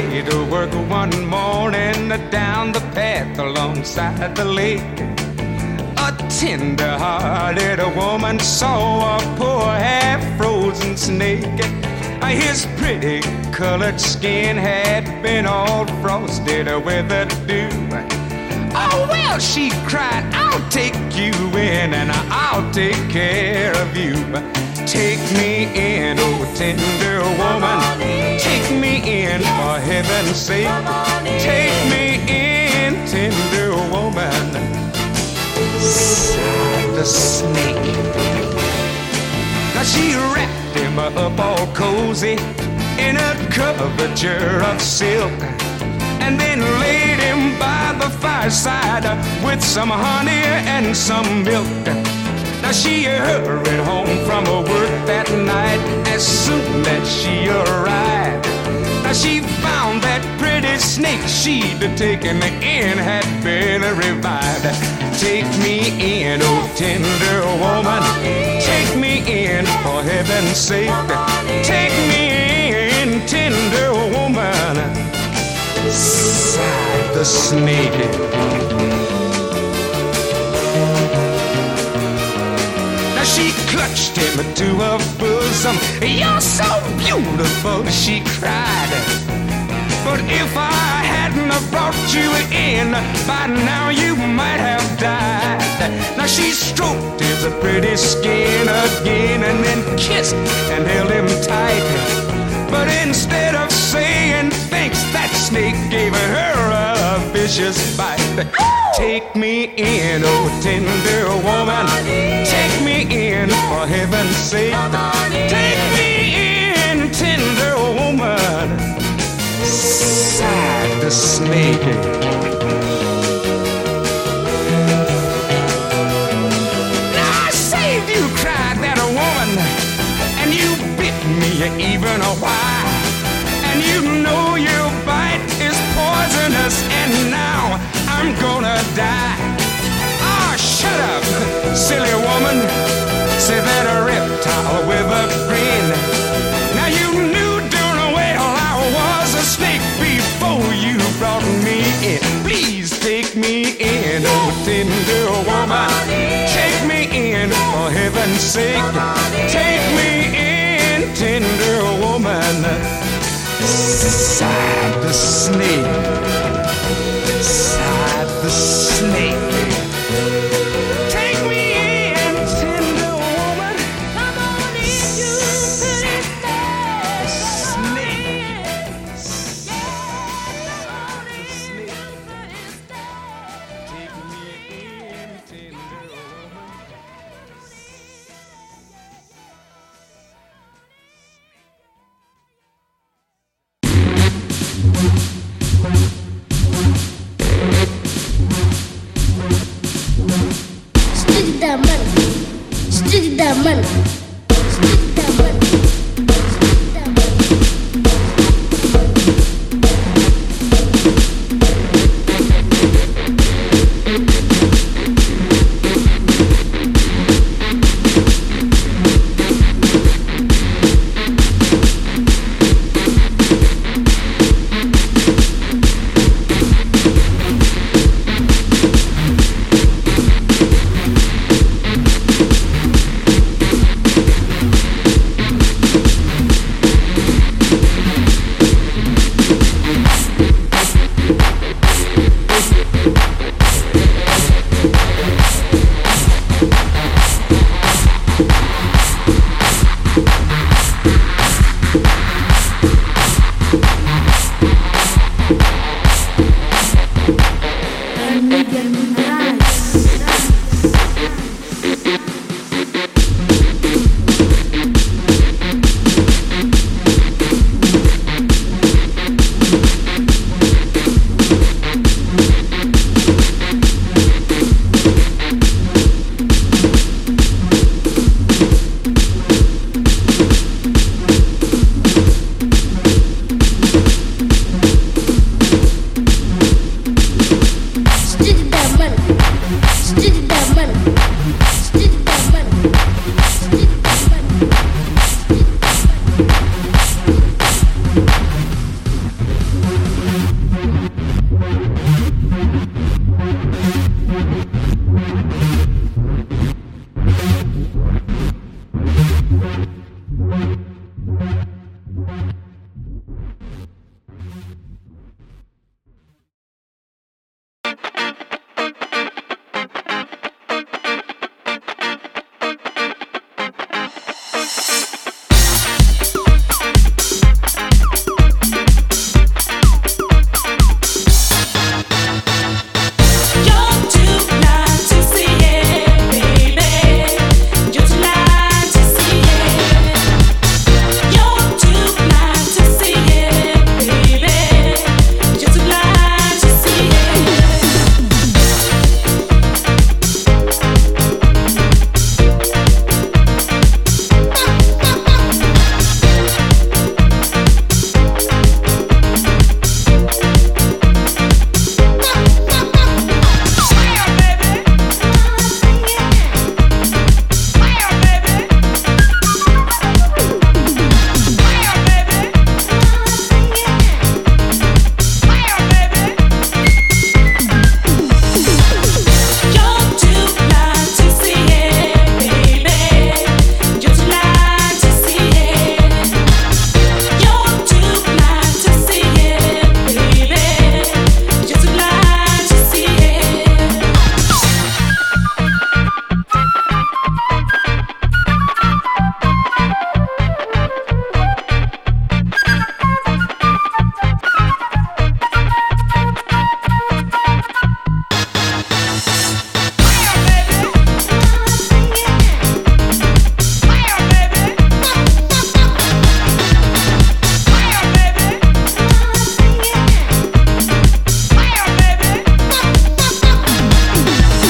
way to work one morning down the path alongside the lake. A tender-hearted woman saw a poor half-frozen snake. His pretty colored skin had been all frosted with the dew. Oh, well, she cried, I'll take you in and I'll take care of you. Take me in, oh tender woman. Take me in, for heaven's sake. Take me in, tender woman. Sighed the snake. Now she wrapped him up all cozy in a coverture of silk, and then laid him by the fireside with some honey and some milk. Now she hurried home from her work that night as soon as she arrived. Now she found that pretty snake she'd taken in had been revived. Take me in, oh tender woman. Take me in, for heaven's sake. Take me in, tender woman. Sighed the snake. Now she clutched him to her bosom. You're so beautiful, she cried. But if I hadn't have brought you in, by now you might have died. Now she stroked his pretty skin again and then kissed and held him tight. But instead of saying thanks, that snake gave her a vicious bite. Take me in, oh tender woman. Take me in, for heaven's sake. Take me in, tender woman. Sighed the snake. Now I saved you, cried that woman, and you bit me even a while. And you know your bite is poisonous, and now I'm gonna die. Ah, shut up, silly woman, said that a reptile with a grin. Now you knew darn well I was a snake before you brought me in. Please take me in, oh tender woman. Take me in, for heaven's sake. Take me in, tender woman. Sighed the snake. Sighed the snake. Take me in, tender woman. Come on in, you pretty snake. Take me in, tender woman. Study the man.